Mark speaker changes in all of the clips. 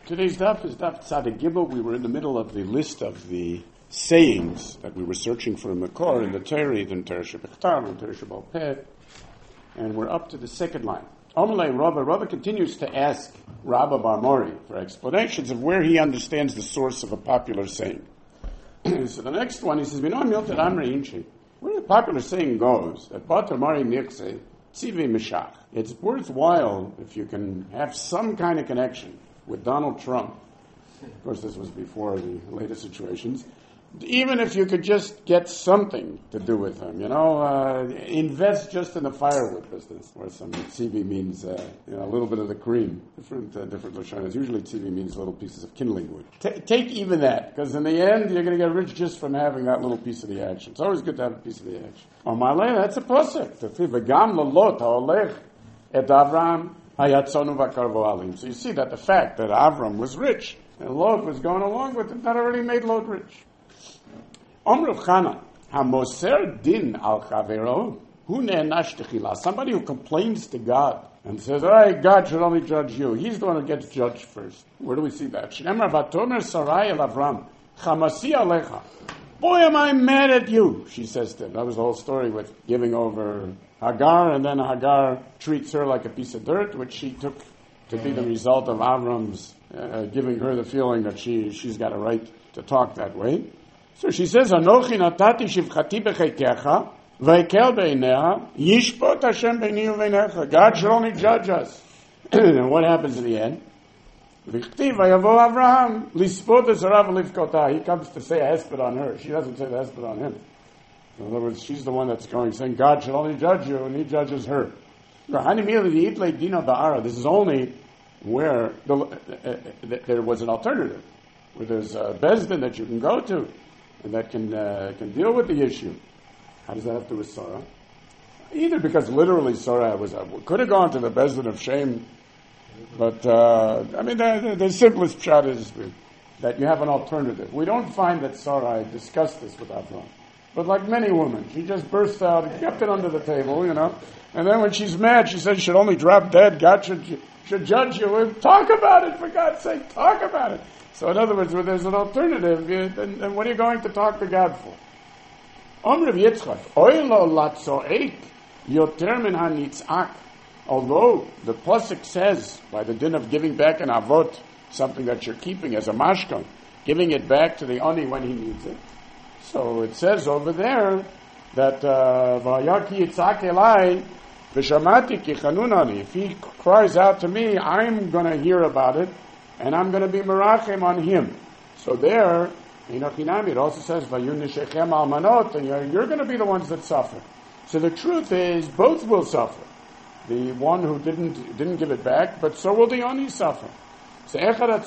Speaker 1: Today's daf is daf Tzaddik Gimel. We were in the middle of the list of the sayings that we were searching for in Makor, in the Torah, in Torah Shebechtam, in Torah Shebal Peh, and we're up to the second line. Amalei Rabba. Rabba continues to ask Rabba Bar Mori for explanations of where he understands the source of a popular saying. So the next one, he says, where the popular saying goes, that Batar Mari Nichse, Tzivi Mishach. It's worthwhile if you can have some kind of connection with Donald Trump. Of course, this was before the latest situations. Even if you could just get something to do with him, invest just in the firewood business, where some tzivi means a little bit of the cream. Different lashonos. Usually tzivi means little pieces of kindling wood. Take even that, because in the end you're going to get rich just from having that little piece of the action. It's always good to have a piece of the action. That's a pasuk. So you see that the fact that Avram was rich and Lot was going along with him, that already made Lot rich. Omru Chana, hamoser din al chavero, hu ne'enash techila. Somebody who complains to God and says, all right, God should only judge you. He's the one who gets judged first. Where do we see that? Shnemar vatomer Sarai el Avram, chamasi alecha. Boy, am I mad at you, she says to him. That was the whole story with giving over Hagar, and then Hagar treats her like a piece of dirt, which she took to be the result of Avram's giving her the feeling that she's got a right to talk that way. So she says, Anochi natati shivchati b'cheikecha, v'ekel b'eineha, yishpot Hashem b'ni u'veinecha. God should only judge us. And what happens in the end? V'chtiv v'yavo Avraham, lispot esarav v'livkota. He comes to say a hesped on her. She doesn't say the hesped on him. In other words, she's the one that's saying, God should only judge you, and he judges her. This is only where there was an alternative, where there's a Bezdin that you can go to, and that can deal with the issue. How does that have to do with Sarah? Either because literally Sarah could have gone to the Bezdin of shame, but the simplest shot is that you have an alternative. We don't find that Sarah discussed this with Avram. But like many women, she just burst out and kept it under the table, And then when she's mad, she says she should only drop dead. God should judge you. Talk about it, for God's sake. Talk about it. So in other words, when there's an alternative, then what are you going to talk to God for? Omrav Yitzchak, Oilo latzoek yoter min hanitzak. Although the pasuk says, by the din of giving back an avot, something that you're keeping as a mashkan, giving it back to the ani when he needs it. So it says over there that Vayaki Yitzhak Elai V'Shamati Ki Chanunani. If he cries out to me, I'm going to hear about it, and I'm going to be merachem on him. So there, in Achinami, it also says Vayun Nishechem Almanot, and you're going to be the ones that suffer. So the truth is, both will suffer. The one who didn't give it back, but so will the oni suffer. So because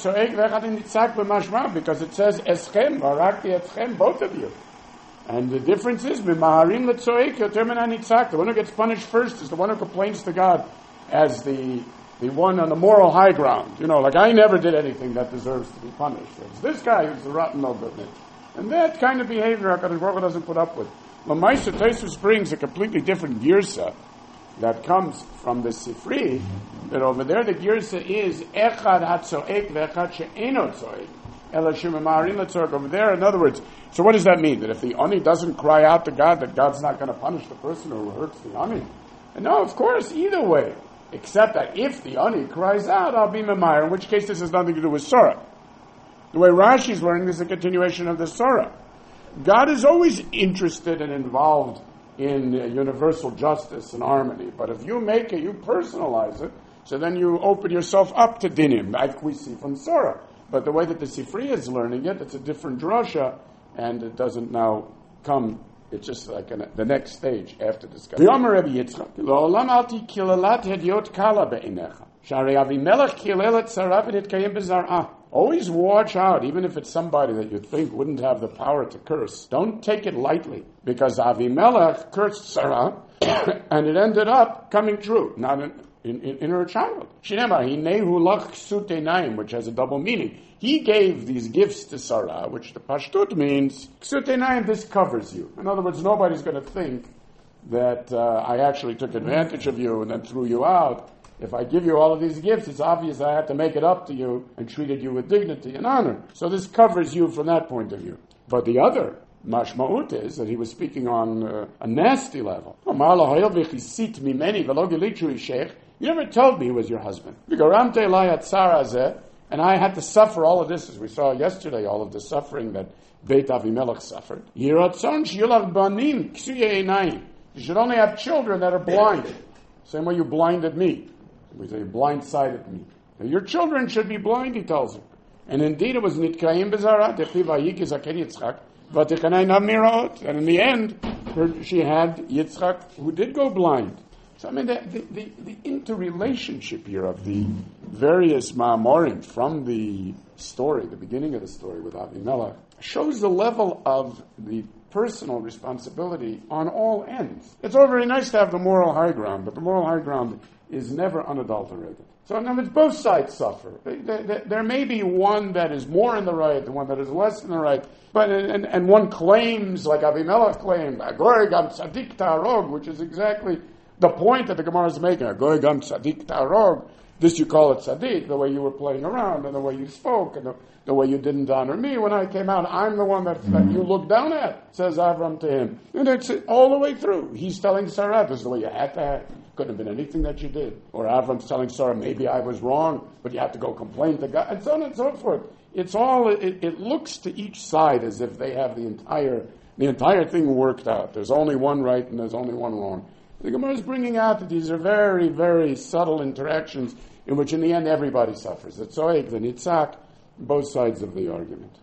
Speaker 1: it says eschem, varakti eschem, both of you. And the difference is, the one who gets punished first is the one who complains to God as the one on the moral high ground. Like I never did anything that deserves to be punished. It's this guy who's the rotten nobody. And that kind of behavior HaKadosh Baruch Hu doesn't put up with. Lamaisa Tosfos brings a completely different girsa that comes from the Sifri, that over there the girsa is echad hatzoek ve'echad she'eno tzoek ela shemamarin letzorek. Over there, in other words, so what does that mean? That if the ani doesn't cry out to God, that God's not going to punish the person who hurts the ani? And no, of course, either way, except that if the ani cries out, I'll be mamayer, in which case this has nothing to do with Surah. The way Rashi's learning is a continuation of the Surah. God is always interested and involved in universal justice and harmony. But if you make it, you personalize it, so then you open yourself up to dinim, like we see from Surah. But the way that the Sifri is learning it, it's a different drasha, and it doesn't now come, it's just like the next stage after discussion. Always watch out, even if it's somebody that you think wouldn't have the power to curse. Don't take it lightly, because Avimelech cursed Sarah, and it ended up coming true, not in her child. Which has a double meaning. He gave these gifts to Sarah, which the Pashtut means, this covers you. In other words, nobody's going to think that I actually took advantage of you and then threw you out. If I give you all of these gifts, it's obvious I had to make it up to you and treated you with dignity and honor. So this covers you from that point of view. But the other mashma'ut is that he was speaking on a nasty level. You never told me he was your husband. And I had to suffer all of this, as we saw yesterday, all of the suffering that Beit Avimelech suffered. You should only have children that are blind. Same way you blinded me. We say you blindsided me. Now, your children should be blind, he tells her. And indeed it was Nitkaim Bezara, Yitzchak, and in the end, she had Yitzchak, who did go blind. So, I mean, the interrelationship here of the various Ma'amorim from the story, the beginning of the story with Avimelech, shows the level of the personal responsibility on all ends. It's all very nice to have the moral high ground, but the moral high ground is never unadulterated. So in other words, both sides suffer. There may be one that is more in the right, and one that is less in the right, but and one claims, like Avimelech claimed, Agoy gam tzadik ta'arog, which is exactly the point that the Gemara is making. Agoy gam tzadik ta'arog. This you call it tzaddik, the way you were playing around, and the way you spoke, and the way you didn't honor me when I came out. I'm the one that you look down at, says Avram to him. And it's all the way through. He's telling Sarah, this is the way you had to act. Couldn't have been anything that you did. Or Avram's telling Sarah, maybe I was wrong, but you have to go complain to God, and so on and so forth. It's all, it looks to each side as if they have the entire thing worked out. There's only one right and there's only one wrong. The Gemara is bringing out that these are very, very subtle interactions in which in the end everybody suffers. The Tzoek, the Nitzak, both sides of the argument.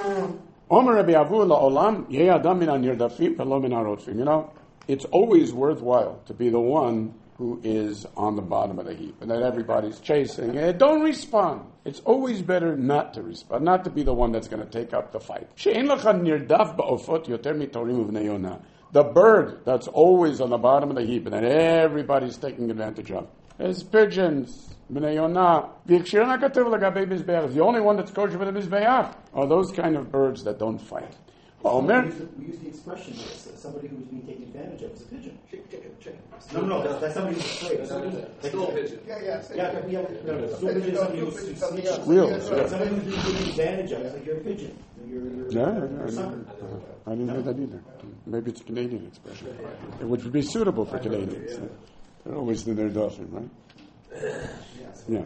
Speaker 1: You know, it's always worthwhile to be the one who is on the bottom of the heap and that everybody's chasing. Don't respond. It's always better not to respond, not to be the one that's going to take up the fight. The bird that's always on the bottom of the heap and that everybody's taking advantage of is pigeons. The only one that's kosher for the Mizbeach are those kind of birds that don't fight.
Speaker 2: We use the expression that somebody who's being taken advantage of is a pigeon. Chicken. No, that's somebody who's afraid.
Speaker 3: Still a pigeon.
Speaker 2: Still pigeon is somebody who's
Speaker 1: real.
Speaker 2: Somebody who's being taken advantage of is like you're a pigeon.
Speaker 1: I didn't know that either. Maybe it's a Canadian expression, which would be suitable for Canadians. They're always in their dolphin, right? Yeah.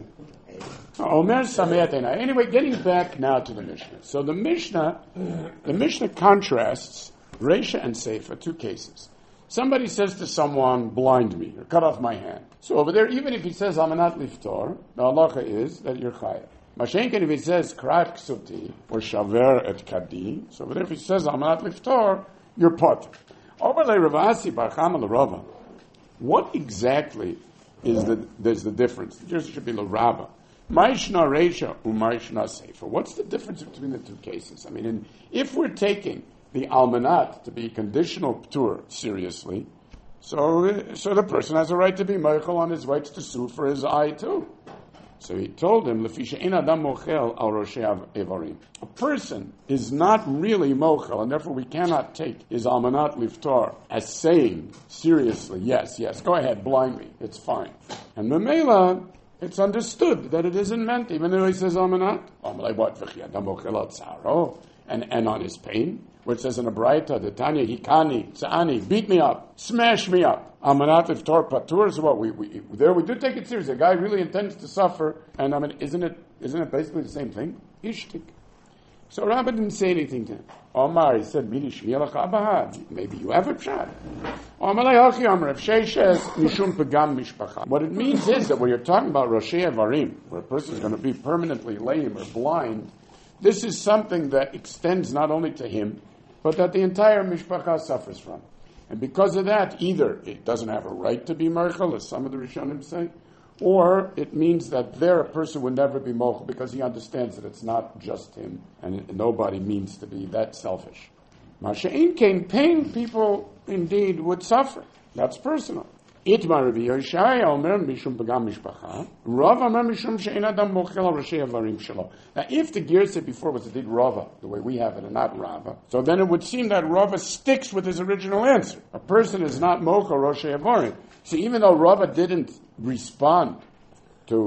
Speaker 1: Anyway, getting back now to the Mishnah. So the Mishnah contrasts Reisha and Seifa, two cases. Somebody says to someone, blind me, or cut off my hand. So over there, even if he says, Amanat liftor, the halacha is that you're chayav. Mashenken, if he says, Krat ksuti, or shaver et kadi, so over there, if he says, Amanat liftor, you're pot. Overlay Ravasi Barchama L'Rava. What exactly is there's the difference? There should be L'Rava. Ma'ishna Reisha u'Ma'ishna Seifa. What's the difference between the two cases? I mean, if we're taking the almanat to be conditional ptur seriously, so the person has a right to be meichel on his rights to sue for his eye too. So he told him, Lefisha ein adam mochel al roshei evarim. A person is not really mochel, and therefore we cannot take his almanat liftar as saying seriously, yes, go ahead, blind me, it's fine. And memela, it's understood that it isn't meant, even though he says almanat. And on his pain, where it says in a Braita, the Tanya, hikani, sa'ani, beat me up, smash me up. Almanat iftar patur, so what? We do take it seriously. The guy really intends to suffer, and I mean, isn't it basically the same thing? Ishtik. So Rabbi didn't say anything to him. Omar, he said, maybe you have a pshat. What it means is that when you're talking about Roshei Evarim, where a person is going to be permanently lame or blind, this is something that extends not only to him, but that the entire mishpacha suffers from. And because of that, either it doesn't have a right to be merchel, as some of the Rishonim say, or it means that there a person would never be mochel because he understands that it's not just him, and nobody means to be that selfish. Masha'in came, pain people indeed would suffer. That's personal. Itmar Rabbi Yoshaya Omer Mishum Pagam Mishpacha. Rava Omer Mishum She'en Adam Mochel Al Roshei Avarim Shelo. Now, if the gear said before was indeed Rava, the way we have it, and not Rava, so then it would seem that Rava sticks with his original answer. A person is not Mochel Roshei Avarim. So even though Rava didn't respond to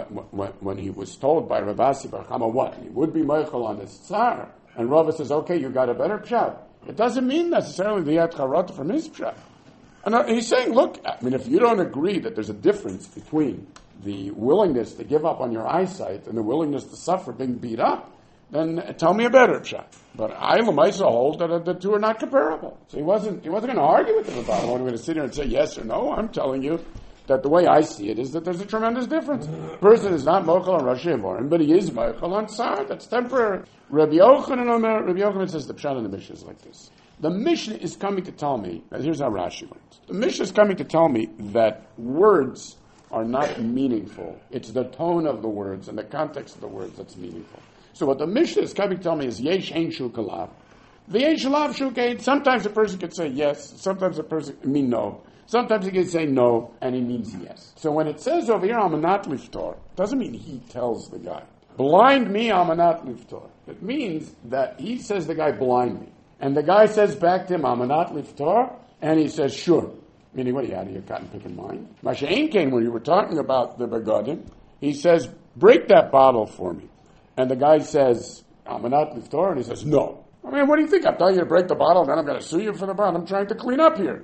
Speaker 1: when he was told by Rav Asi Bar Chama what? He would be Meichel on his Tsar. And Rava says, okay, you got a better pshat. It doesn't mean necessarily the Yad Charot from his pshat. And he's saying, look, I mean, if you don't agree that there's a difference between the willingness to give up on your eyesight and the willingness to suffer being beat up, then tell me a better pshat. But I, Lamaisa, hold that the two are not comparable. So he wasn't going to argue with him about it. I'm going to sit here and say yes or no. I'm telling you that the way I see it is that there's a tremendous difference. The person is not Mochel on Rashi Avorim, but he is Mochel on Tsar. That's temporary. Rabbi Yochanan says the pshat in the Mishnah is like this. The Mishnah is coming to tell me, here's how Rashi learns. The Mishnah is coming to tell me that words are not meaningful. It's the tone of the words and the context of the words that's meaningful. So what the Mishnah is coming to tell me is Yesh Ein Shu Kalav. V'yesh Lav Shu Kein. Sometimes a person can say yes, sometimes a person mean no. Sometimes he can say no, and he means yes. So when it says over here, Amanat Liftor, it doesn't mean he tells the guy, blind me, Amanat Liftor. It means that he says the guy, blind me. And the guy says back to him, Amanat Liftor, and he says, sure. Meaning, what, you out of your cotton picking mind? Masha'en came when you were talking about the Begadim, he says, break that bottle for me. And the guy says, Amanat Liftor, and he says, no. I mean, what do you think? I'm telling you to break the bottle, then I'm going to sue you for the bottle. I'm trying to clean up here.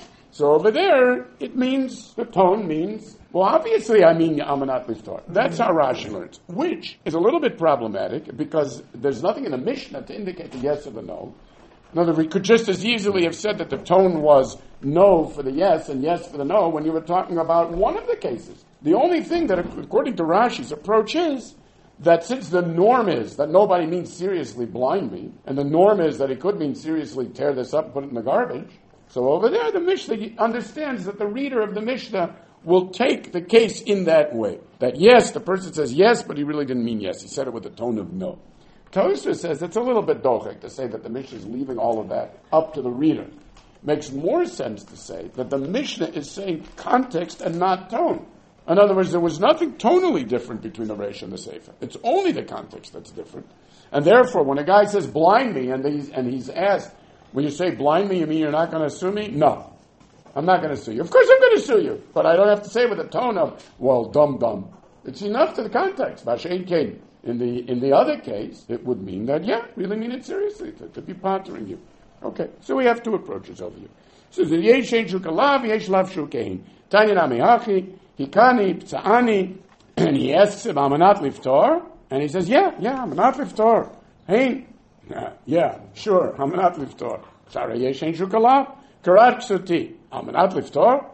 Speaker 1: So over there, it means, the tone means, well, obviously I mean Amanat Liftor. That's how Rashi learns, which is a little bit problematic because there's nothing in the Mishnah to indicate the yes or the no. In other words, we could just as easily have said that the tone was no for the yes and yes for the no when you were talking about one of the cases. The only thing that, according to Rashi's approach, is that since the norm is that nobody means seriously blind me, and the norm is that it could mean seriously tear this up and put it in the garbage, so over there, the Mishnah understands that the reader of the Mishnah will take the case in that way. That yes, the person says yes, but he really didn't mean yes. He said it with a tone of no. Tosfos says it's a little bit dochek to say that the Mishnah is leaving all of that up to the reader. Makes more sense to say that the Mishnah is saying context and not tone. In other words, there was nothing tonally different between the Reish and the Sefer. It's only the context that's different. And therefore, when a guy says blind me and he's asked, when you say blind me, you mean you're not going to sue me? No. I'm not going to sue you. Of course I'm going to sue you. But I don't have to say with a tone of, well, dumb. It's enough to the context. Vashein Kain. In the other case, it would mean that, yeah, really mean it seriously, to be pondering you. Okay, so we have two approaches over here. So the Yesh Ein Shu Kalav, Yesh Lav Shu Kein. Tanya Nami Hachi, Hikani, Ptsa'ani, and he asks him, Amanat Liftor? And he says, yeah, Amanat Liftor. Hey, yeah, sure, Amanat Liftor. Shara Yesh Ein Shu Kalav, Karat Ksuti. Amanat Liftor?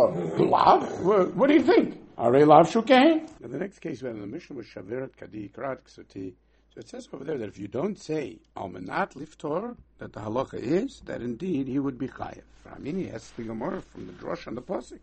Speaker 1: Lav? What do you think? Are Lav Shu Kein? Now the next case we had in the Mishnah was Shaveret Kadi, Karat Ksuti. So it says over there that if you don't say Almanat Liftor, that the halacha is that indeed he would be chayev. I mean, he has the Gemara from the Drosh and the Pasuk.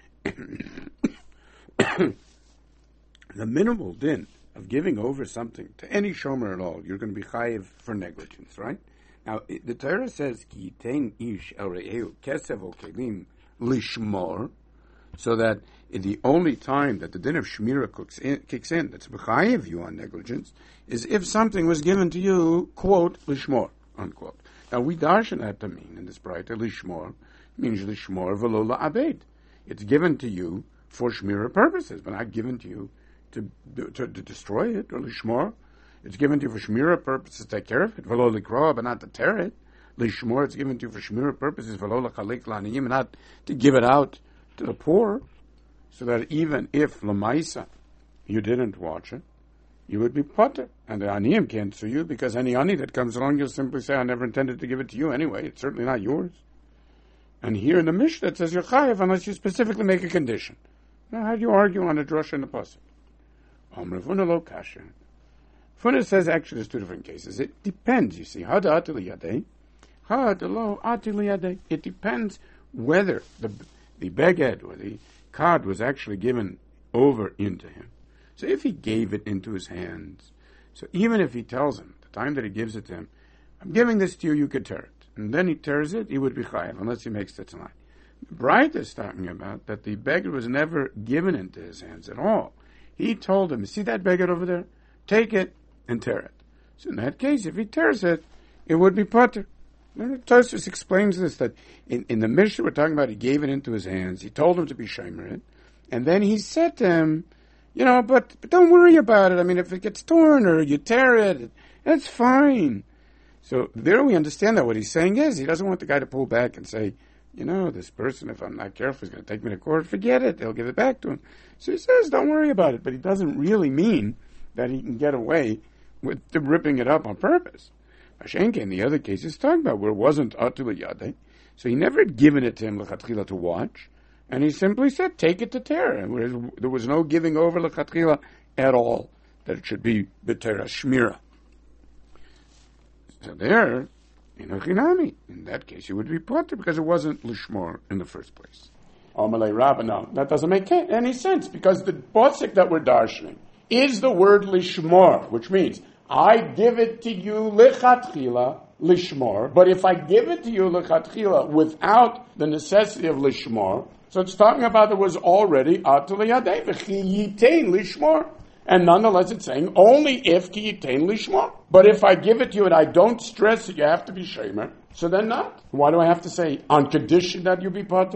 Speaker 1: The minimal din of giving over something to any shomer at all, you're going to be chayev for negligence, right? Now the Torah says Ki Yitein ish el re'ehu kesev o kelim lishmor, so that the only time that the din of shmira kicks in, that's b'chayev you on negligence, is if something was given to you, quote, lishmor, unquote. Now we darshan that to mean in this brighter lishmor means lishmor v'lo la'abed. It's given to you for shmira purposes, but not given to you to destroy it or lishmor. It's given to you for shmira purposes to take care of it, v'lo likroa, but not to tear it. Lishmor, it's given to you for shmira purposes, v'lo lachalik la'aniyim, not to give it out to the poor, so that even if lamaisa you didn't watch it, you would be potter, and the aniyim can't sue you because any ani that comes along, you'll simply say, "I never intended to give it to you anyway. It's certainly not yours." And here in the Mishnah it says you're chayev unless you specifically make a condition. Now, how do you argue on a drush and a pasuk? Amrevuna lo kasha. Funa says actually there's two different cases. It depends. You see, hada atil yadei, hada lo atil yadei. It depends whether the beged or the card was actually given over into him. So if he gave it into his hands, so even if he tells him, the time that he gives it to him, I'm giving this to you, you could tear it. And then he tears it, he would be chayav, unless he makes the tanai. Bright is talking about that the beggar was never given into his hands at all. He told him, see that beggar over there? Take it and tear it. So in that case, if he tears it, it would be potter. Tosfos explains this, that in the Mishnah we're talking about he gave it into his hands, he told him to be shomer it, and then he said to him, but don't worry about it. I mean, if it gets torn or you tear it, that's fine. So there we understand that what he's saying is he doesn't want the guy to pull back and say, this person, if I'm not careful, is going to take me to court. Forget it. They'll give it back to him. So he says, don't worry about it. But he doesn't really mean that he can get away with ripping it up on purpose. Hashenke, in the other case, he's talking about where it wasn't atul yadeh. So he never had given it to him lechatchila to watch. And he simply said, take it to tear. There was no giving over lechatchila at all, that it should be b'tera shmira. So there, in that case, it would be potter because it wasn't lishmor in the first place. Amalei Rabba, no, that doesn't make any sense because the posik that we're darshaning is the word lishmor, which means I give it to you lichatchila lishmor, but if I give it to you lichatchila without the necessity of lishmor, so it's talking about there was already atul yadei v'chi yitain lishmor. And nonetheless, it's saying only if ki yitain lishmor. But if I give it to you and I don't stress it, you have to be shemer. So then not. Why do I have to say on condition that you be potter?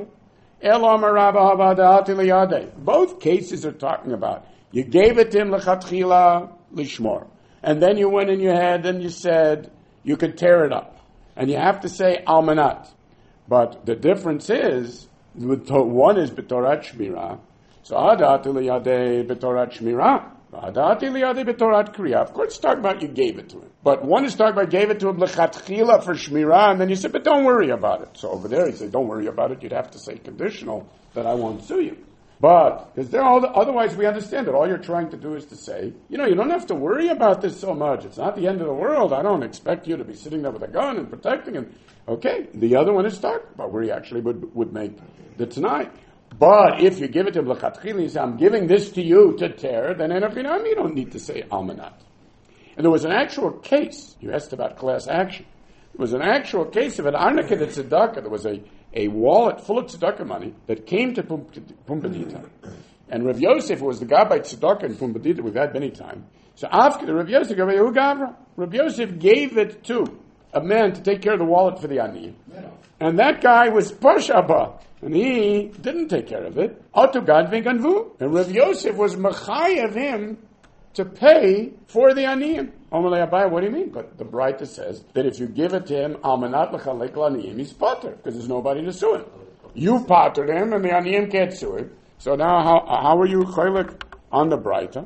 Speaker 1: Both cases are talking about you gave it to him lechatchila lishmor, and then you went in your head and you said you could tear it up, and you have to say almanat. But the difference is one is b'torat shmira. So adat liyadei b'torat shmira. Of course, it's talking about you gave it to him. But one is talking about gave it to him lechatchila for shmirah, and then you said, but don't worry about it. So over there, he said, don't worry about it. You'd have to say conditional that I won't sue you. But is there otherwise we understand that all you're trying to do is to say, you don't have to worry about this so much. It's not the end of the world. I don't expect you to be sitting there with a gun and protecting. And okay, the other one is talking about where he actually would make the Tanai. But if you give it to him lechatchila, you say, I'm giving this to you to tear, then you don't need to say almanat. And there was an actual case, you asked about class action. There was an actual case of an arnaka de tzedakah. There was a wallet full of tzedakah money that came to Pumbedita. And Rav Yosef was the guy by tzedakah in Pumbedita we've had many times. So after the Rav Yosef, Rav Yosef gave it to a man to take care of the wallet for the ani. And that guy was Pashaba. And he didn't take care of it. And Rav Yosef was machayev him to pay for the aniyim. What do you mean? But the Braita says that if you give it to him, almanat l'chalek l'aniyim, he's potter, because there's nobody to sue him. You pottered him, and the aniyim can't sue him. So now how are you chalek on the Braita?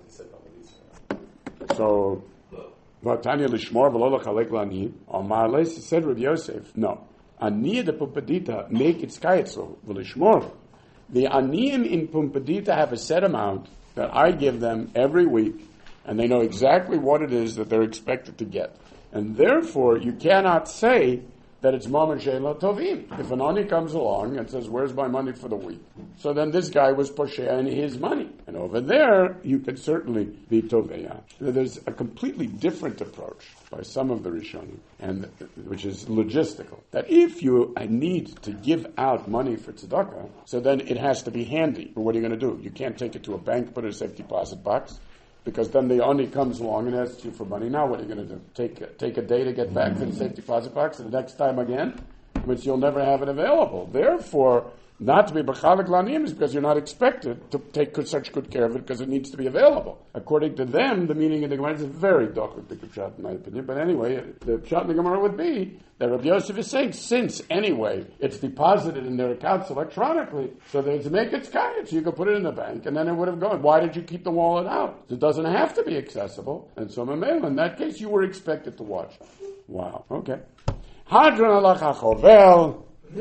Speaker 1: So, Vatanya l'shmor v'lo l'chalek l'aniyim. Omar Leis said Rav Yosef, no. Aniyah de Pumbedita make its kayetzlo v'lishmor. The aniyim in Pumbedita have a set amount that I give them every week, and they know exactly what it is that they're expected to get. And therefore, you cannot say that it's Maman Sheila Tovim. If an ani comes along and says, where's my money for the week? So then this guy was Poshea in his money. And over there, you could certainly be Toveya. There's a completely different approach by some of the Rishonim, and which is logistical. That if you need to give out money for tzedakah, so then it has to be handy. But what are you going to do? You can't take it to a bank, put it in a safe deposit box, because then the ani comes along and asks you for money. Now what are you going to do? Take a day to get back to the safe deposit box, and the next time again, which you'll never have it available. Therefore, not to be b'chalek l'aniyim is because you're not expected to take such good care of it because it needs to be available. According to them, the meaning of the Gemara is very dark, the pshat in my opinion. But anyway, the pshat in the Gemara would be that Rabbi Yosef is saying, since anyway it's deposited in their accounts electronically, so they to make it kayet, so you could put it in the bank, and then it would have gone. Why did you keep the wallet out? It doesn't have to be accessible. And so in that case, you were expected to watch. Wow. Okay. Hadron alach hachovel.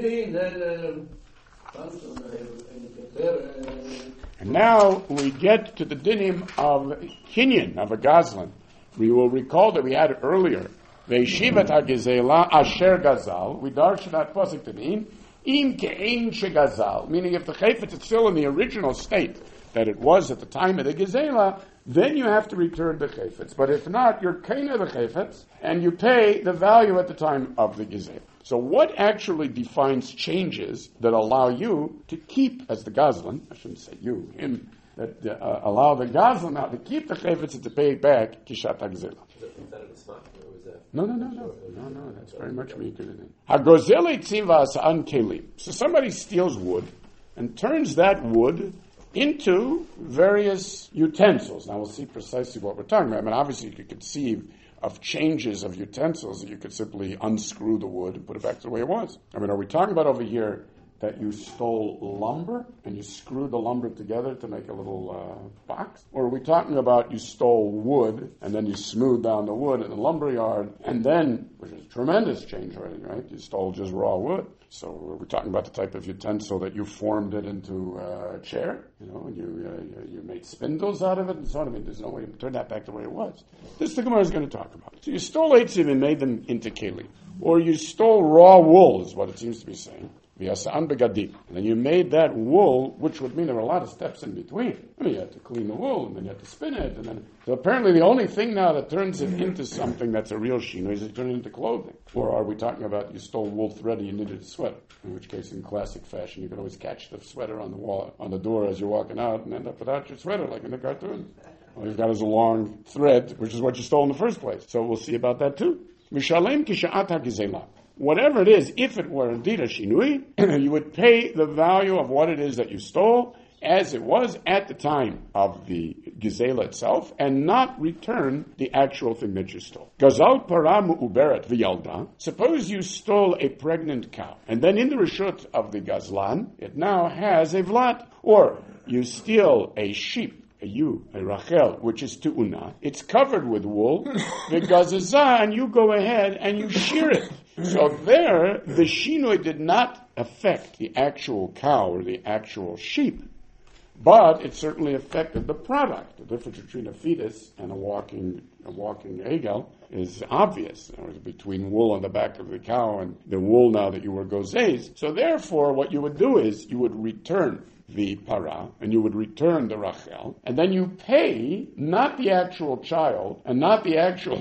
Speaker 1: And now we get to the dinim of kinyan, of a gazlan. We will recall that we had earlier, Ve'yeshivat ha'gezela asher gazal. We darshan that pasuk to mean, im ke'ein shegazal. Meaning if the chayfetz is still in the original state that it was at the time of the gezela, then you have to return the chayfetz. But if not, you're kaina the chayfetz, and you pay the value at the time of the gezela. So what actually defines changes that allow you to keep, as the Gazlan, I shouldn't say you, him, that allow the Gazlan now to keep the chayfetz and to pay it back, kishat ha'gzela. No, that's very much weaker than it. Ha'gozeli tzivas an kelim. So somebody steals wood and turns that wood into various utensils. Now we'll see precisely what we're talking about. I mean, obviously you could conceive of changes of utensils that you could simply unscrew the wood and put it back to the way it was. I mean, are we talking about over here that you stole lumber and you screwed the lumber together to make a little box? Or are we talking about you stole wood and then you smoothed down the wood in the lumber yard and then, which is a tremendous change already, right? You stole just raw wood. So we're talking about the type of utensil that you formed it into a chair, and you made spindles out of it and so on. I mean, there's no way to turn that back the way it was. This the Gemara is going to talk about. So you stole eitzim and made them into kelim. Or you stole raw wool is what it seems to be saying. And then you made that wool, which would mean there were a lot of steps in between. I mean, you had to clean the wool, and then you had to spin it, and then... So apparently the only thing now that turns it into something that's a real shinui is it turns it into clothing. Or are we talking about you stole wool thread and you knitted a sweater? In which case, in classic fashion, you could always catch the sweater on the wall, on the door as you're walking out, and end up without your sweater, like in the cartoon. All you've got is a long thread, which is what you stole in the first place. So we'll see about that too. Mishalem kisha'at ha'gizela. Whatever it is, if it were indeed a shinui, you would pay the value of what it is that you stole as it was at the time of the gizela itself, and not return the actual thing that you stole. Gazal para mu'uberet v'yalda. Suppose you stole a pregnant cow, and then in the reshut of the gazlan, it now has a vlad. Or you steal a sheep, a Rachel, which is tu'una. It's covered with wool, the gazaza, and you go ahead and you shear it. So there, the shinui did not affect the actual cow or the actual sheep, but it certainly affected the product. The difference between a fetus and a walking egel is obvious. Between wool on the back of the cow and the wool now that you were gozes. So therefore, what you would do is you would return the para, and you would return the Rachel, and then you pay not the actual child and not the actual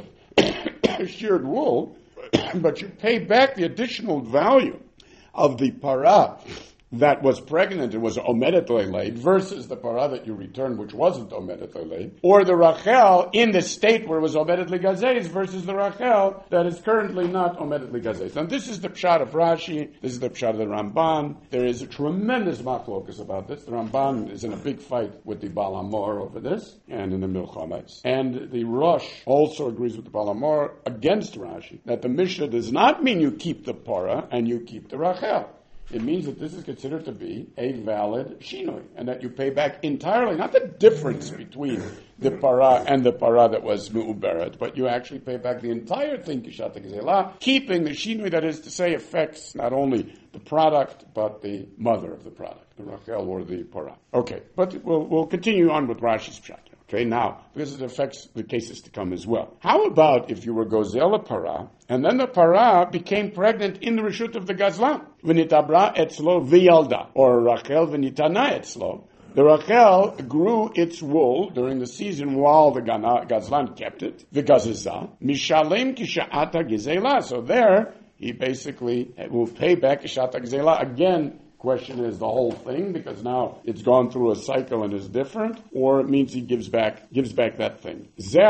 Speaker 1: sheared wool, but you pay back the additional value of the para that was pregnant and was omedet leiled versus the para that you returned, which wasn't omedet leiled, or the Rachel in the state where it was omedet legazes versus the Rachel that is currently not omedet legazes. And this is the pshat of Rashi. This is the pshat of the Ramban. There is a tremendous machlokus about this. The Ramban is in a big fight with the Baal Hamor over this and in the Milchametz. And the Rosh also agrees with the Baal Hamor against Rashi that the Mishnah does not mean you keep the para and you keep the Rachel. It means that this is considered to be a valid shinui, and that you pay back entirely, not the difference between the para and the para that was mu'uberet, but you actually pay back the entire thing, kishat ha'gizela, keeping the shinui, that is to say, affects not only the product, but the mother of the product, the Rachel or the para. Okay, but we'll continue on with Rashi's pshat. Okay, now, because it affects the cases to come as well. How about if you were gozel a para, and then the para became pregnant in the reshut of the gazlan? V'nitabra etzlo v'yalda, or Rachel v'nitana etzlo. The Rachel grew its wool during the season while the gazlan kept it, the gazaza, mishalem kisha'ata gizela. So there, he basically will pay back kisha'ata gizela again. Question is the whole thing, because now it's gone through a cycle and is different, or it means he gives back that thing.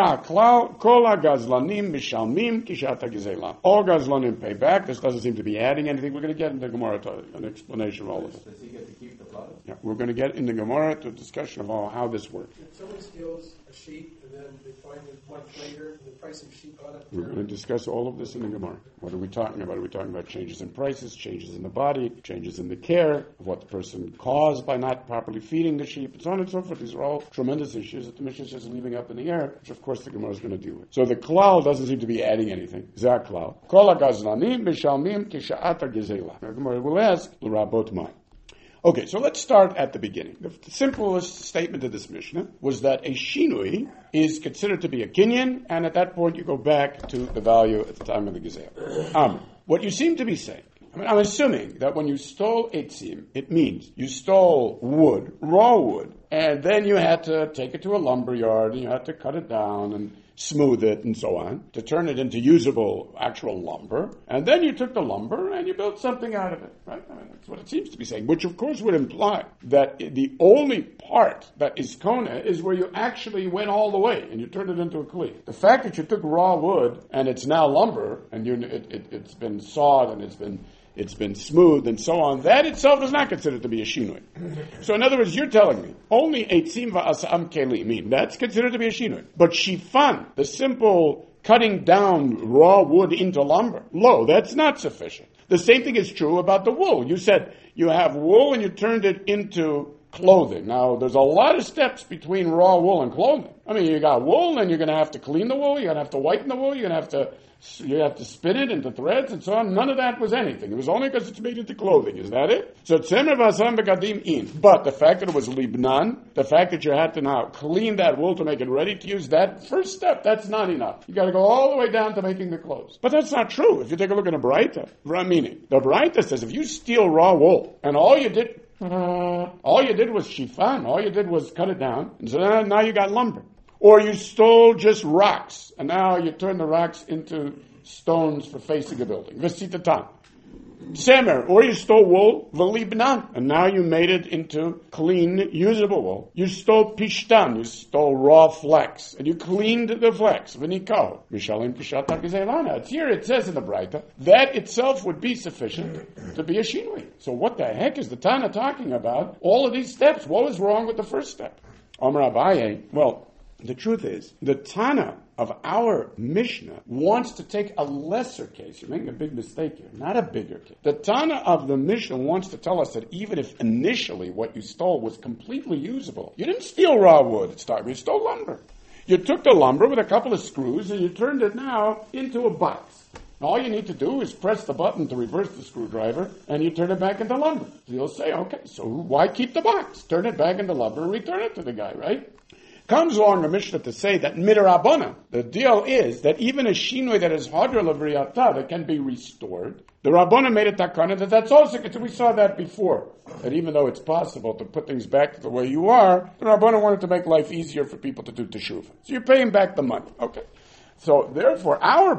Speaker 1: All gazlanim pay back. This doesn't seem to be adding anything. We're going to get into Gemara an explanation of all of it.
Speaker 2: Does he get to keep the blood?
Speaker 1: Yeah, we're going to get in the Gemara to a discussion of how this works.
Speaker 3: If someone steals a sheep and then they find it months later and the price of sheep got up,
Speaker 1: we're going to discuss all of this in the Gemara. What are we talking about? Are we talking about changes in prices, changes in the body, changes in the care of what the person caused by not properly feeding the sheep, and so on and so forth? These are all tremendous issues that the Mishnah is just leaving up in the air, which of course the Gemara is going to deal with. So the klal doesn't seem to be adding anything. Zak klal. Kol ha'gazlanim mishalmim kisha'at ha'gizela. The Gemara will ask, l'rabot mai. Okay, so let's start at the beginning. The simplest statement of this Mishnah was that a shinui is considered to be a kinyan, and at that point you go back to the value at the time of the gazelle. What you seem to be saying, I'm assuming that when you stole etzim, it means you stole wood, raw wood, and then you had to take it to a lumber yard, and you had to cut it down and smooth it and so on, to turn it into usable actual lumber, and then you took the lumber and you built something out of it, right? I mean, that's what it seems to be saying, which of course would imply that the only part that is kona is where you actually went all the way and you turned it into a kli. The fact that you took raw wood and it's now lumber and it's been sawed and it's been it's been smooth and so on, that itself is not considered to be a shinui. So in other words, you're telling me, only eitzim va'asam kelim, that's considered to be a shinui. But shifan, the simple cutting down raw wood into lumber, that's not sufficient. The same thing is true about the wool. You said you have wool and you turned it into clothing. Now, there's a lot of steps between raw wool and clothing. I mean, you got wool, and you're going to have to clean the wool, you're going to have to whiten the wool, you have to spin it into threads and so on. None of that was anything. It was only because it's made into clothing. Is that it? So tzemer v'asam begadim in. But the fact that it was libnan, the fact that you had to now clean that wool to make it ready to use, that first step, that's not enough. You got to go all the way down to making the clothes. But that's not true. If you take a look at a Braita, meaning the Braita says if you steal raw wool and all you did was shifan, all you did was cut it down, and so now you got lumber. Or you stole just rocks, and now you turn the rocks into stones for facing a building. Vesitatan. Semer, or you stole wool, v'libnan, and now you made it into clean, usable wool. You stole pishtan, you stole raw flax, and you cleaned the flax. V'nikahu, mishalim pishat takizelana. It's here, it says in the Braita, that itself would be sufficient to be a shinui. So what the heck is the Tana talking about? All of these steps, what was wrong with the first step? Amar Abaye, well, the truth is, the Tana of our Mishnah wants to take a lesser case. You're making a big mistake here, not a bigger case. The Tana of the Mishnah wants to tell us that even if initially what you stole was completely usable, you didn't steal raw wood, you stole lumber. You took the lumber with a couple of screws and you turned it now into a box. All you need to do is press the button to reverse the screwdriver and you turn it back into lumber. You'll say, okay, so why keep the box? Turn it back into lumber and return it to the guy, right? Comes along the Mishnah to say that midrabana, the deal is that even a shinui that is hadra levriyata, that can be restored, the Rabbana made a takana that's also, we saw that before, that even though it's possible to put things back to the way you are, the Rabbana wanted to make life easier for people to do teshuvah. So you're paying back the money, okay? So therefore,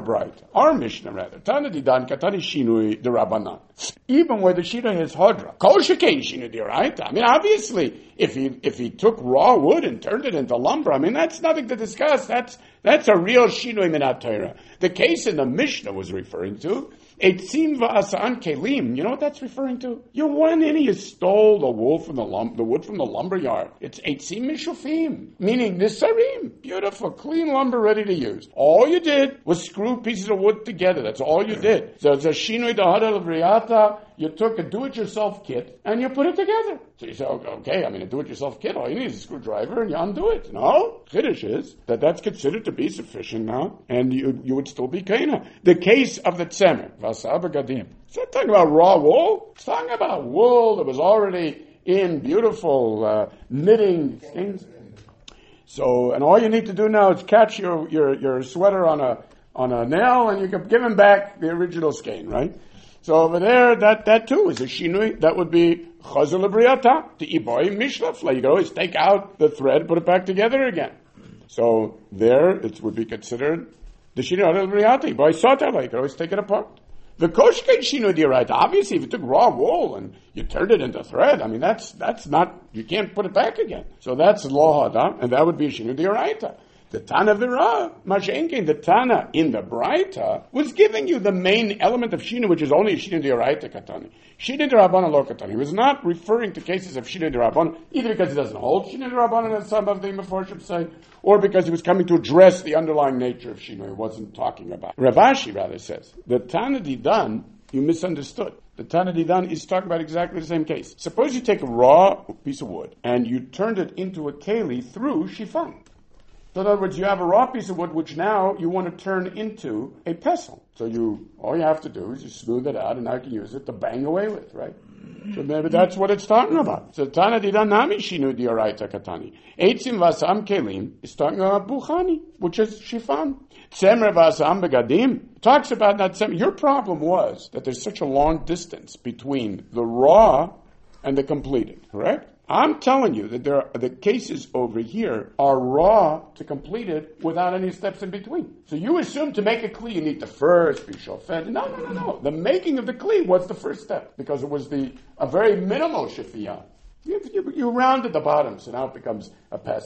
Speaker 1: our Mishnah rather, Tana didan katani shinui de Rabbanan. Even where the shinui is hadra, kol shekain shinui d'oraita. I mean, obviously, if he took raw wood and turned it into lumber, I mean, that's nothing to discuss. That's a real shinui minat Torah. The case in the Mishnah was referring to eitzim va'asan kelim. You know what that's referring to? You went in and you stole the wool from the wood from the lumber yard. It's eitzim mishufim, meaning nisarim, beautiful, clean lumber ready to use. All you did was screw pieces of wood together. That's all you did. So it's a shinui dahada levriyata. You took a do-it-yourself kit and you put it together. So you say, okay, I mean, a do-it-yourself kit, all you need is a screwdriver and you undo it. No, Chiddush is that's considered to be sufficient now, and you would still be kaina. The case of the tzemer, v'asar begadim. It's not talking about raw wool. It's talking about wool that was already in beautiful knitting things. So, and all you need to do now is catch your sweater on a nail and you can give him back the original skein, right? So over there, that too is a shinui. That would be chazal lebriyata, the iboy mishlafla. You can always take out the thread, put it back together again. So there, it would be considered the shinui lebriyata, iboy sotala. You can always take it apart. The koshken shinui d'oraita. Obviously, if you took raw wool and you turned it into thread, I mean, that's not, you can't put it back again. So that's lo hada, and that would be a shinui d'oraita. The Tana Vira, Mashenkin, the Tana in the Braita, was giving you the main element of Shina, which is only Shina d'oraita katani. Shina d'Rabbanan lo katani. He was not referring to cases of Shina d'Rabbanan, either because he doesn't hold Shina d'Rabbanan, as some of the Meforshim say, or because he was coming to address the underlying nature of Shina. He wasn't talking about. Rav Ashi rather says, the Tana Didan, you misunderstood. The Tana Didan is talking about exactly the same case. Suppose you take a raw piece of wood and you turned it into a keli through shifan. So in other words, you have a raw piece of wood which now you want to turn into a pestle. So all you have to do is you smooth it out and now you can use it to bang away with, right? So maybe that's what it's talking about. So Tana Didan Nami Shinu D'oraita Katani. Eitzim Vasam Kelim is talking about Buchani, which is shifan. Tzemer Vasam Begadim talks about that. Your problem was that there's such a long distance between the raw and the completed, correct? I'm telling you that the cases over here are raw to completed without any steps in between. So you assume to make a kli you need to first be shofet. No. The making of the kli was the first step because it was a very minimal shefiyah. You rounded the bottom, so now it becomes a pesach.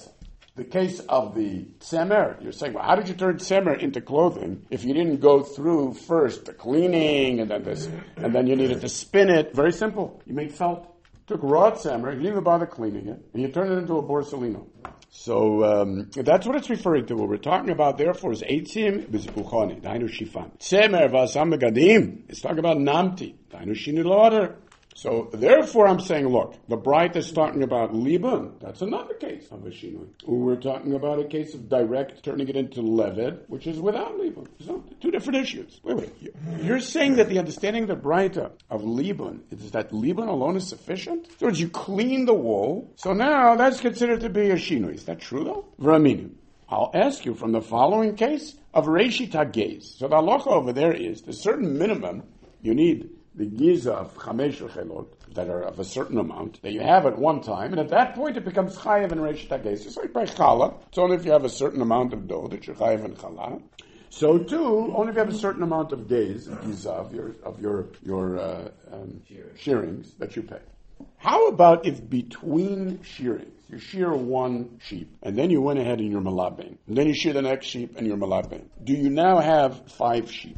Speaker 1: The case of the tzemer, you're saying, well, how did you turn tzemer into clothing if you didn't go through first the cleaning and then this, and then you needed to spin it? Very simple. You made felt. Took raw tzemer, you didn't even bother cleaning it, and you turned it into a borsalino. So that's what it's referring to. What we're talking about, therefore, is eitzim b'zibuchoni, dainu shifan. Tzemer v'asam begadim. It's talking about namti, dainu shini l'order. So, therefore, I'm saying, look, the Bright is talking about Liban. That's another case of a shinui. We're talking about a case of direct turning it into Leved, which is without Liban. So, two different issues. Wait. You're saying that the understanding of the Bright of Liban is that Liban alone is sufficient? In other words, you clean the wool, so now that's considered to be a shinui. Is that true, though? V'raminu. I'll ask you from the following case of Reshit HaGeiz. So the halacha over there is, there's a certain minimum you need the giza of chamesh rechelot that are of a certain amount that you have at one time, and at that point it becomes chayev and Reshit HaGeiz. It's like by challah. It's only if you have a certain amount of dough that you're chayev and challah. So too, only if you have a certain amount of giza of your shearings that you pay. How about if between shearings you shear one sheep and then you went ahead and you're malaben, and then you shear the next sheep and you're malaben? Do you now have 5 sheep?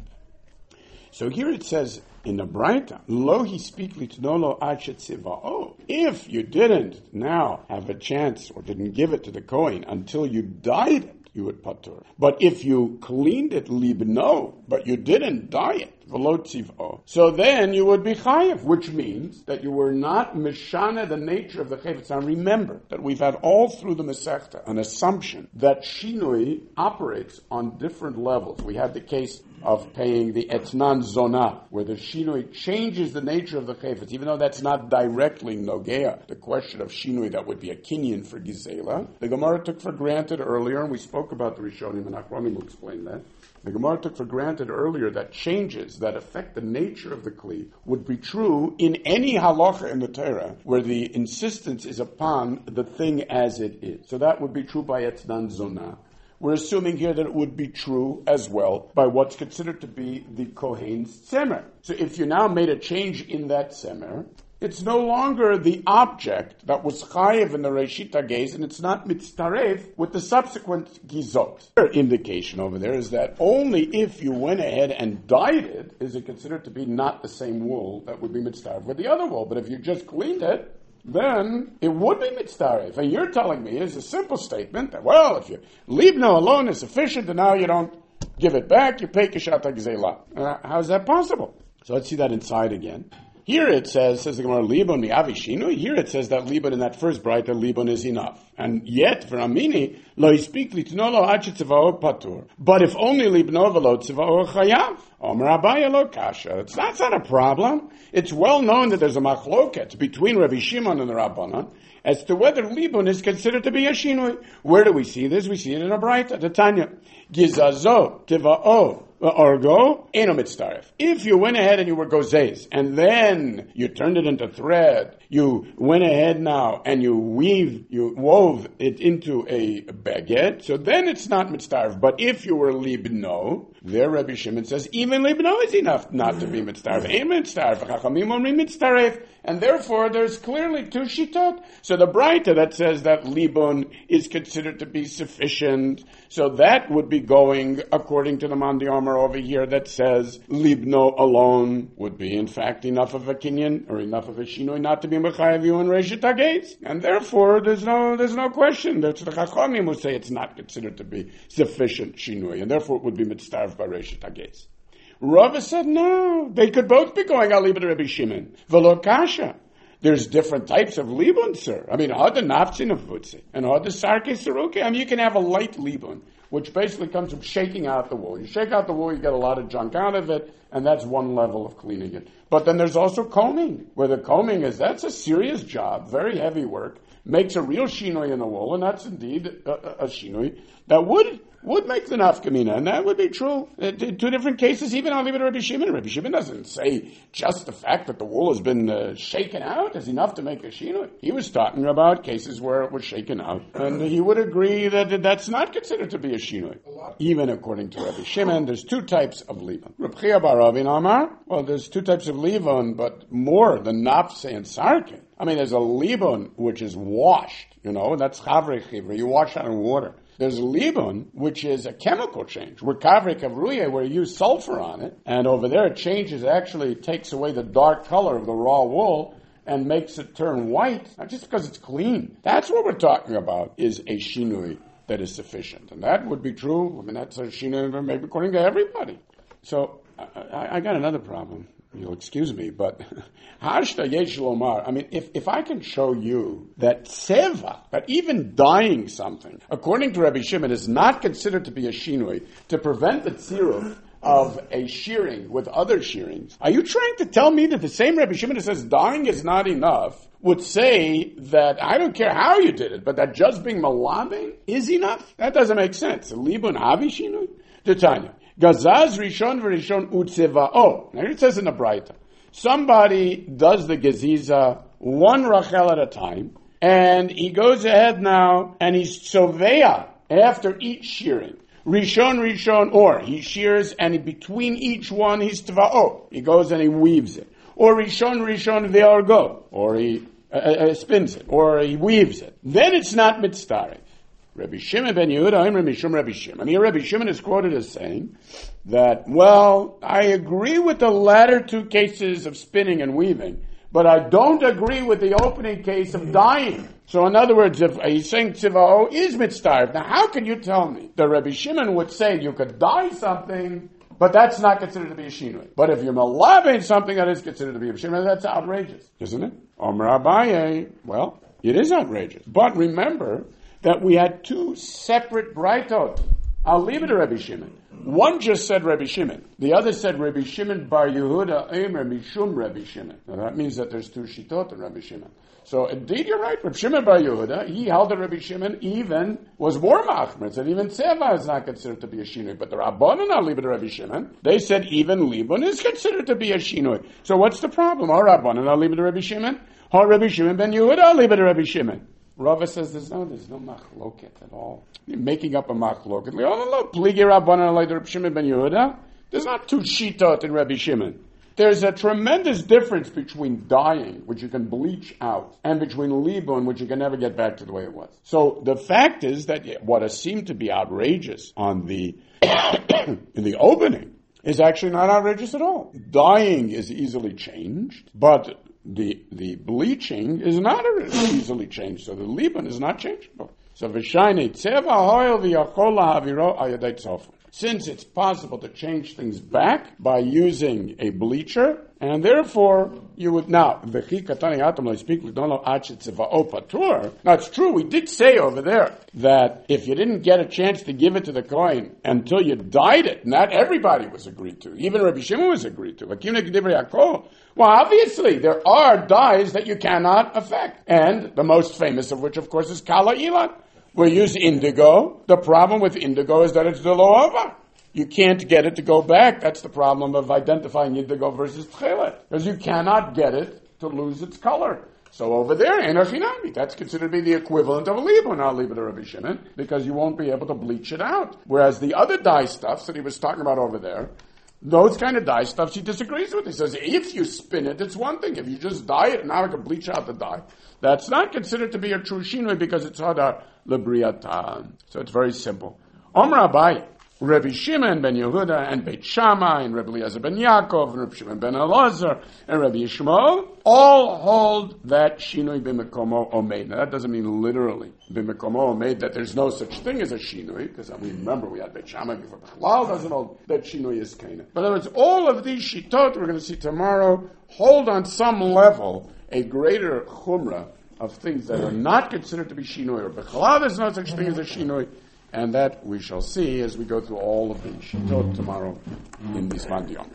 Speaker 1: So here it says in the Braita, lo hispikli tnolo ad shetzivao. If you didn't now have a chance or didn't give it to the Kohen until you dyed it, you would patur. But if you cleaned it libno, but you didn't dye it, v'lo tziv'o, so then you would be chayev, which means that you were not mishana the nature of the chayv. Now remember that we've had all through the Masechta an assumption that shinui operates on different levels. We had the case of paying the etnan zona, where the shinui changes the nature of the chayv, even though that's not directly nogea, the question of shinui that would be a kinyan for gizela. The Gemara took for granted earlier, and we spoke about the Rishonim, and Achronim will explain that. The Gemara took for granted earlier that changes that affect the nature of the kli would be true in any halacha in the Torah where the insistence is upon the thing as it is. So that would be true by etnan zona. We're assuming here that it would be true as well by what's considered to be the Kohen's tzemer. So if you now made a change in that tzemer, it's no longer the object that was chayev in the Reshit HaGeiz, and it's not mitztaref with the subsequent gizot. The indication over there is that only if you went ahead and dyed it is it considered to be not the same wool that would be mitztaref with the other wool. But if you just cleaned it, then it would be mitztaref. And you're telling me is a simple statement that, well, if you leave no alone is sufficient, and now you don't give it back, you pay kishat ha'gzeila. How is that possible? So let's see that inside again. Here it says the Gemara, Libon mi'avi shinu. Here it says that Libon in that first Braita, Libon is enough. And yet, for Amini, lo yispik litnolo ad shetzivao patur. But if only Libno v'lo tzivao chayav, Omer Abaye lo kasha. That's not a problem. It's well known that there's a machloket between Rabbi Shimon and the Rabbanan as to whether Libon is considered to be a shinui. Where do we see this? We see it in a Braita, the Tanya. Gizazo tivao. Orgo, eno mitztaref. If you went ahead and you were gozes, and then you turned it into thread, you went ahead now and you wove it into a baguette, so then it's not mitztaref. But if you were libno, there Rabbi Shimon says, even libno is enough not to be mitztaref. Ein mitztaref, chachamim omrim mitztaref. And therefore, there's clearly 2 shitot. So the Braita that says that libon is considered to be sufficient, so that would be going according to the Mandi Omer over here that says libno alone would be in fact enough of a kinyan or enough of a shinoi not to be mechayev you and Reshit HaGeiz. And therefore, there's no question. That's the Chachamim who say it's not considered to be sufficient shinoi, and therefore it would be mitzdarf by Reshit HaGeiz. Rava said, no, they could both be going al libon Rabbi Shimon. V'lo kasha. There's different types of libun, sir. I mean, had the naftzin of vutzi, and had the sarke saruke. I mean, you can have a light libun, which basically comes from shaking out the wool. You shake out the wool, you get a lot of junk out of it, and that's one level of cleaning it. But then there's also combing, where the combing that's a serious job, very heavy work, makes a real shinoi in the wool, and that's indeed a shinoi that would make the nafkamina, and that would be true. In 2 different cases, even I'll leave it to Rabbi Shimon. Rabbi Shimon doesn't say just the fact that the wool has been shaken out is enough to make a shinoi. He was talking about cases where it was shaken out, and he would agree that that's not considered to be a shinoi. Even according to Rabbi Shimon, there's 2 types of livon. Reb Chia bar Rav Amar, well, there's 2 types of livon, but more than nafse and sarke. I mean, there's a libun which is washed, that's chavrei chivra. You wash out in water. There's libun, which is a chemical change. Where kavrei kavruye, where you use sulfur on it, and over there it changes, actually takes away the dark color of the raw wool and makes it turn white, not just because it's clean. That's what we're talking about, is a shinui that is sufficient. And that would be true. I mean, that's a shinui maybe according to everybody. So, I got another problem. You'll excuse me, but Hashta Yesh Lomar, I mean, if I can show you that seva, that even dyeing something, according to Rabbi Shimon, is not considered to be a shinui, to prevent the tziruf of a shearing with other shearings, are you trying to tell me that the same Rabbi Shimon that says dyeing is not enough would say that I don't care how you did it, but that just being malabing is enough? That doesn't make sense. Libun avi shinui? Tanya. Gazaz rishon v'rishon utzeva. Oh, now it says in the Braita, somebody does the geziza one rachel at a time, and he goes ahead now, and he's soveya after each shearing. Rishon, or he shears, and between each one he's tva'o. He goes and he weaves it. Or Rishon ve'argo, or he spins it, or he weaves it. Then it's not mitzdaref. Rabbi Shimon ben Yehuda, Rabbi Shimon. Here Rabbi Shimon is quoted as saying that, well, I agree with the latter two cases of spinning and weaving, but I don't agree with the opening case of dyeing. So in other words, if he's saying tzivao is mitzdaref, now how can you tell me that Rabbi Shimon would say you could dye something, but that's not considered to be a shinui? But if you're malabing something that is considered to be a shinui, that's outrageous, isn't it? Omer Abaye, well, it is outrageous. But remember that we had two separate braitot. I'll leave it to Rabbi Shimon. One just said Rabbi Shimon. The other said Rabbi Shimon bar Yehuda Eimer Mishum Rabbi Shimon. Now that means that there's two shitot in Rabbi Shimon. So indeed you're right. Rabbi Shimon bar Yehuda, he held that Rabbi Shimon even was more machmer. Said even Seva is not considered to be a shinui. But the Rabbanan, I'll leave it to Rabbi Shimon, they said even Libun is considered to be a shinui. So what's the problem? Our Rabbanan, I'll leave it to Rabbi Shimon. Or Rabbi Shimon ben Yehuda, I'll leave it to Rabbi Shimon. Rava says there's no machloket at all. You're making up a machloket. Pligi Rabbanan like Rabbi Shimon ben Yehuda. There's not two shitot in Rabbi Shimon. There's a tremendous difference between dyeing, which you can bleach out, and between libun, which you can never get back to the way it was. So the fact is that what has seemed to be outrageous on the in the opening is actually not outrageous at all. Dyeing is easily changed, but the bleaching is not easily changed, so the libun is not changeable. So v'shayne tzeva hoil v'yachol lahaviro ayadei tzofim. Since it's possible to change things back by using a bleacher, and therefore you would now v'chi katani atom lo speak l'dono achet tzeva'o patur. Now it's true, we did say over there that if you didn't get a chance to give it to the kohen until you dyed it, not everybody was agreed to. Even Rabbi Shimon was agreed to. Well, obviously, there are dyes that you cannot affect. And the most famous of which, of course, is Kala Ilan. We use indigo. The problem with indigo is that it's the lo'ova. You can't get it to go back. That's the problem of identifying indigo versus tchelet. Because you cannot get it to lose its color. So over there, enochinami, that's considered to be the equivalent of a libun. I'll leave it to Rabbi Shimon, because you won't be able to bleach it out. Whereas the other dye stuffs that he was talking about over there, those kind of dye stuffs he disagrees with. He says, if you spin it, it's one thing. If you just dye it, now I can bleach out the dye. That's not considered to be a true shinui because it's hadar lebriatan. So it's very simple. Omar Abai, Rabbi Shimon ben Yehuda and Beit Shammai and Rabbi Eliezer ben Yaakov and Rabbi Shimon ben Elazar and Rabbi Yishmael all hold that shinui b'mekomo omeid. Now that doesn't mean literally b'mekomo omeid that there's no such thing as a shinui, because we remember we had Beit Shammai before Bechlal doesn't hold that shinui is kaina. But in other words, all of these shitot we're going to see tomorrow hold on some level a greater chumrah of things that are not considered to be shinui, or Bechlal there's no such thing as a shinui. And that we shall see as we go through all of the shitot tomorrow in this Yom.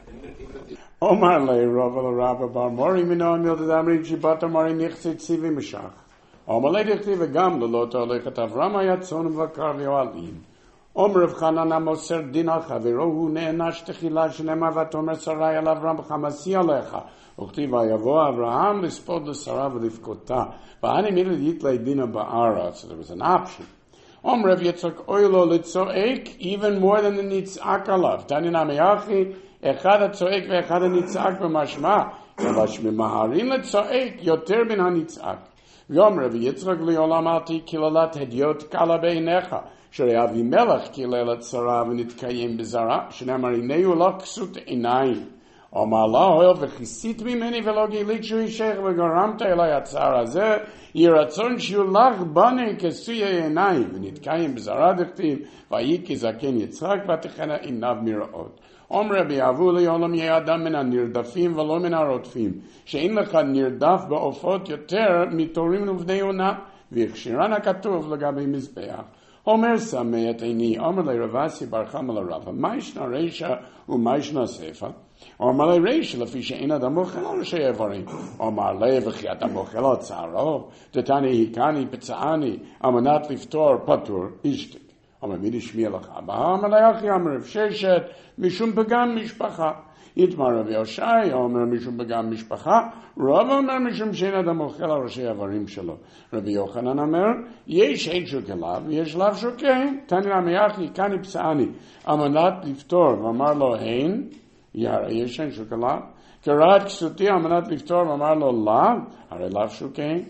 Speaker 1: Omar le Rav Rabba bar Mori minon mil damri jibata Mori nichtzit sivi mishach. Omar le dichtiv gam lelot olechat Avram hayatzon v'kar v'yoalim. Omar Rav Chanan amoser dina chaviro hu ne'enash techila shnema v'tomer sarai al Avram chamasi alecha. וכתיב ויבוא אברהם לספוד לשרה ולבכותה. והני מילה יתלי דינה בארץ. So there was an option. Rav Yitzchak oilo litzoek, even more than the nitzak alav. Tani nameyachi, echad hatzoek ve'echad nitzak b'mashma. אלא שממהרים לצועק יותר מן הנצעק. ויאמר רבי יצחק לעולם אמרתי קללת הדיוט קלה בעיניך, שהרי אבימלך קילל את שרה ונתקיים בזרה, שנאמר הנהו לא כסות עיניים. אמר לה הואיל וכיסית ממני ולא גילית שהוא אישך וגרמת אלי הצער הזה, יהי רצון שיולך בני כסויי עיניים, ונתקיים בזרה דכתיב, ויהי כזקן יצחק ותחנה עיניו מראות. אומר רבי אבו לעולם יהיה אדם מן הנרדפים ולא מן הרודפים, שאין לך נרדף בעופות יותר מתורים ובני עונה, והכשירן הכתוב לגבי מזבח. אומר סמא את עיני, אומר לרבסי בר חמא לרבא, מה ישנה רישא ומה ישנה סיפא? אומר לי רישא לפי שאין אדם אוכל על ראשי איברים. אומר לי וכי אדם אוכל על צערו, דתני היכני פצעני, על מנת לפתור פטור אשתק. אומר מי דשמיע לך אבא? אומר לי אחי אמר רב ששת, משום פגם משפחה. יתמר רבי יושעיה אומר משום פגם משפחה, רב אומר משום שאין אדם אוכל על ראשי האיברים שלו. רבי יוחנן אומר, יש עד שוקליו ויש לאו שוקן. תני רמי אחי, כני פצעני, על מנת לפתור, ואמר לו הן, יש עד שוקליו, קראת כסותי על מנת לפתור, ואמר לו לאו, הרי לאו שוקן.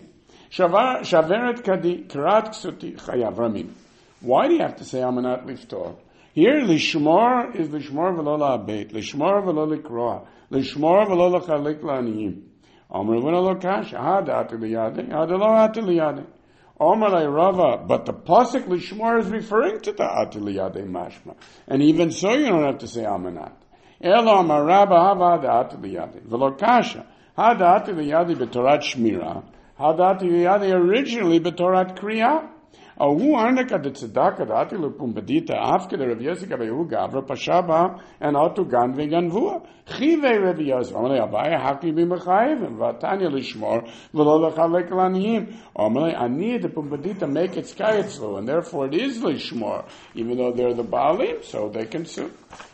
Speaker 1: שברת כדי, קראת כסותי, חייב רמים. Why do you have to say על מנת לפתור? Here, לשמור is לשמור ולא לאבד, לשמור ולא לקרוע, לשמור ולא לחלק לעניים. אומר רבנו לא קשה, הדעתי לידי, לא עתי לידי. אומר לי רבא, but the pasuk לשמור is referring to the עתי לידי mashma. And even so you don't have to say על מנת. אלא אמר רבא, הווה הדעתי לידי. ולא קשה, הדעתי לידי בתורת שמירה, הדעתי לידי originally בתורת קריאה. הוא ארנקה דצדקה דעתי לפומבדיתא אף כדי רבי יוסי גביהו גברה פשבה אנתו גן וגנבוה חיווי רבי יוסי אומר לי אביי הקי במחייבים ועתניה לשמור ולא לחלק לעניים אומר לי אני דפומבדיתא make it sky אצלו and therefore it is לשמור even though they're the בעלים so they can sue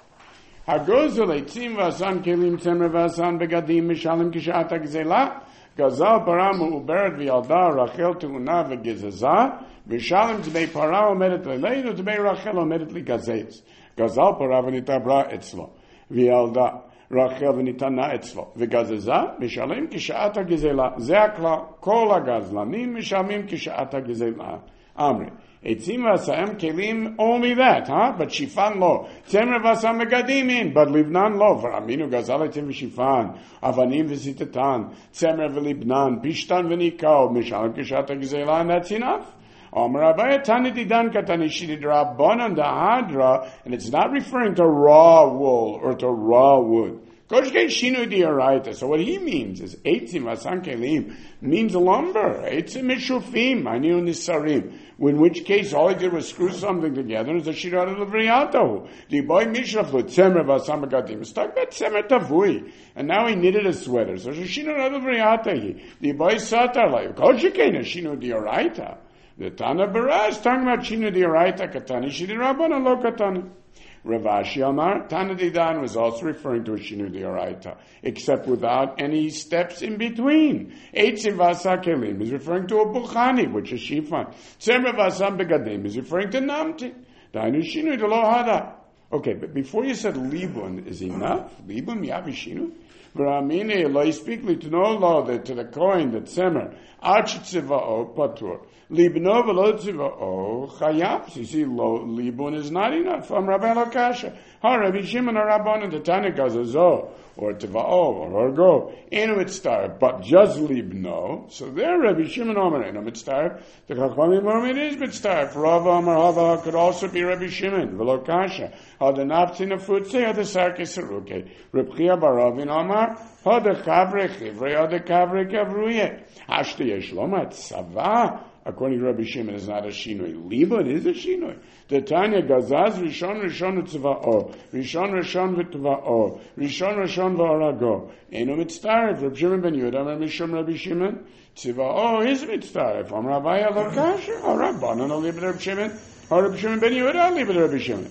Speaker 1: הגוזל עצים ועשן כלים צמר ועשן בגדים משלם כשעת הגזלה גזל פרה מעוברת וילדה רחל תאונה וגזזה ושלם דמי פרה עומדת לליד ודמי רחל עומדת לגזז. גזל פרה ונתעברה אצלו וילדה רחל וניתנה אצלו וגזזה משלם כשעת הגזלה. זה הכלל, כל הגזלנים משלמים כשעת הגזלה. אמרי עצים ועשם כלים only that, but שיפן לא. צמר ועשם מגדים אין, but לבנן לא. ורמינו גזל עצים ושיפן, אבנים וסיטטן, צמר ולבנן, פשטן וניקאו, משלם כשעת הגזלה, and that's enough. Omer Abaye Tani Didan Katani Shidi Rabbanan Dahadra, and it's not referring to raw wool or to raw wood. Koshke Shinu Dioraita. So what he means is Eitzim Asan Kelim means lumber. Eitzim Mishufim, Aniu Nisarim. In which case all he did was screw something together and the Shirah of the Vriatahu. The boy Mishaflu, Tzemer Vasam Gadim, stuck that Tzemer Tavui. And now he knitted a sweater. So Shirah of the Vriatahi. The boy Satar like Koshke Shinu Dioraita. The Tana Baraz, talking about Shinu Dioraita Katani, Shidi Rabbana Lo Katani. Ravashi Amar, Tana Didan was also referring to a Shinu Dioraita, except without any steps in between. Eitzim Vasa Kelim is referring to a Bukhani, which is Shifan. Tzemer Vasam Begadim is referring to Namti. Dainu Shinu de Lo Hada. Okay, but before you said Libun is enough, Libun Yavi Shinu? V'ramine lo yispikli to no law that to the coin that Tzemer, Arch Tziva'o Patur. Libno v'lo tziva'o chayab. You see, libun is not enough. From Rabbi Lokasha. Ha, Rabbi Shimon or Rabban the Tana Gazazo, or tiva'o, or orgo. Enu mitzvah, but just libno. So there, Rabbi Shimon Omer, enu mitzvah. The Chachamim Omer, it is mitzvah. For Rava Omer Hava could also be Rabbi Shimon, V'lokasha. Ha, the naptin of futze, or the sarkis saruke. Reb Chia Baravin Omer, ha, the chavre chivre, or the chavre kavruye. Hashti yeshloma tzava. According to Rabbi Shimon, it's not a shinoi. Libun is a shinoi. The Tanya Gazaz Rishon Tzva'o, Rishon V'Tva'o, Rishon V'Orago. Eno mitztaref. Rabbi Shimon ben Yehuda, Mishum Rabbi Shimon. Tzva'o is mitztaref. Om Rabbi Alokasha, or Rabbanan, or Rabbi Shimon, or Rabbi Shimon ben Yehuda, or Rabbi Shimon.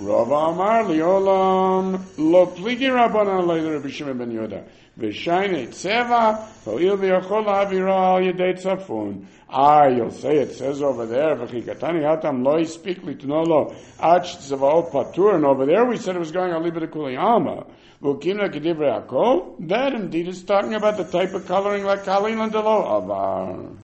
Speaker 1: Rava Amar Liolam Lo Pligi Rabbanan Leider Rabbi Shimon ben Yehuda V'Shayne Tzeva Ho'il V'Yachol Avira Al Yedei Tzafun. You'll say it says over there V'Chikatani Hatam Lo Yispik Litnolo Ach Tzavaot Patur, and over there we said it was going Al Libet Kuliyama. V'Kimna Kedivrei Hakol. That indeed is talking about the type of coloring like Kalin and Delo Avar.